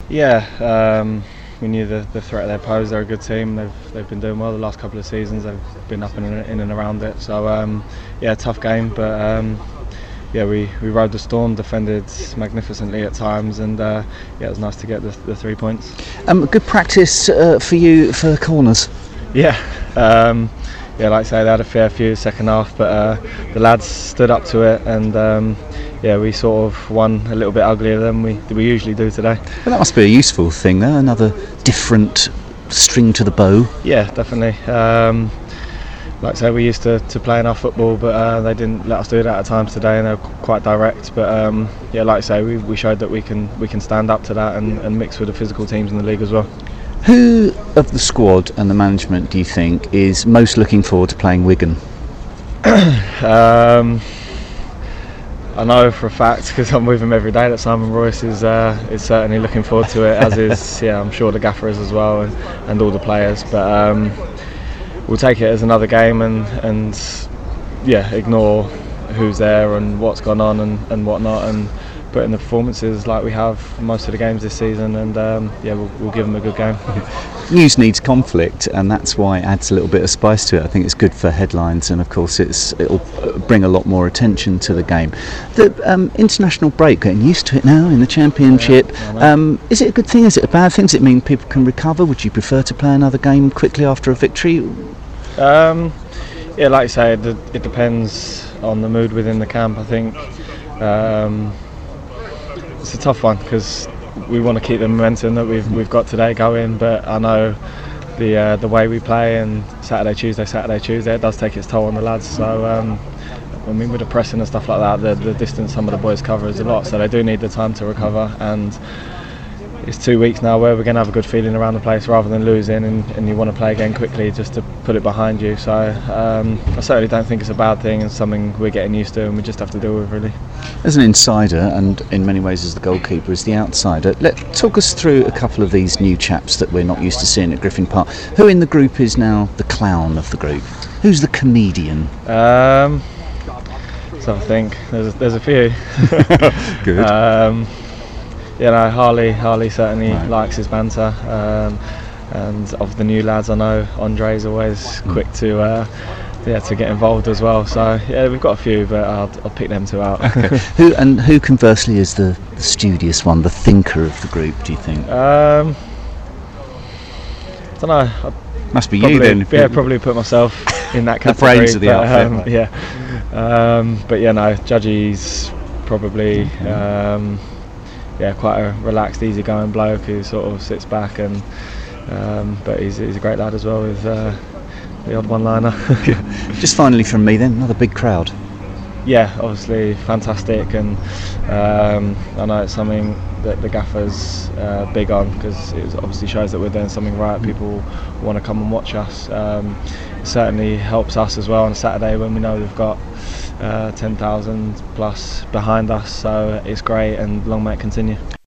Yeah, we knew the threat they posed. They're a good team. They've been doing well the last couple of seasons. They've been up and in and around it. So yeah, tough game, but yeah, we rode the storm, defended magnificently at times, and yeah, it was nice to get the 3 points. Good practice for you for corners. Yeah, yeah, like I say, they had a fair few second half, but the lads stood up to it, and yeah, we sort of won a little bit uglier than we usually do today. Well, that must be a useful thing, though. Another different string to the bow. Yeah, definitely. Like I say, we used to playing our football, but they didn't let us do that at times today, and they were quite direct. But yeah, like I say, we showed that we can stand up to that and mix with the physical teams in the league as well. Who of the squad and the management do you think is most looking forward to playing Wigan? I know for a fact, because I'm with him every day, that Simon Royce is certainly looking forward to it, as is, yeah, I'm sure the gaffer is as well, and all the players. But we'll take it as another game and yeah, ignore who's there and what's gone on and whatnot, and put in the performances like we have most of the games this season, and yeah, we'll give them a good game. News needs conflict, and that's why it adds a little bit of spice to it. I think it's good for headlines, and of course it'll bring a lot more attention to the game. The international break, getting used to it now in the Championship. Yeah, is it a good thing? Is it a bad thing? Does it mean people can recover? Would you prefer to play another game quickly after a victory? Yeah, like you say, it depends on the mood within the camp. I think it's a tough one because we want to keep the momentum that we've got today going, but I know the way we play, and Saturday, Tuesday, it does take its toll on the lads. So I mean, with the pressing and stuff like that, the distance some of the boys cover is a lot, so they do need the time to recover. And it's 2 weeks now where we're going to have a good feeling around the place rather than losing, and you want to play again quickly just to put it behind you. So I certainly don't think it's a bad thing, and something we're getting used to and we just have to deal with, really. As an insider, and in many ways as the goalkeeper, as the outsider, talk us through a couple of these new chaps that we're not used to seeing at Griffin Park. Who in the group is now the clown of the group? Who's the comedian? So I think there's a few. Good. You know, Harley certainly likes his banter, and of the new lads, I know Andre's always quick to get involved as well. So yeah, we've got a few, but I'll pick them two out. Okay. Who conversely is the studious one, the thinker of the group, do you think? I don't know. Must be you then. Yeah, probably put myself in that category. The brains of the outfit. Yeah. But yeah, no, Judgy's probably yeah, quite a relaxed, easygoing bloke who sort of sits back, and but he's a great lad as well, with the odd one-liner. Just finally from me then, another big crowd. Yeah, obviously fantastic, and I know it's something that the gaffer's big on, because it obviously shows that we're doing something right. People want to come and watch us. It certainly helps us as well on Saturday when we know we've got 10,000 plus behind us, so it's great, and long may it continue.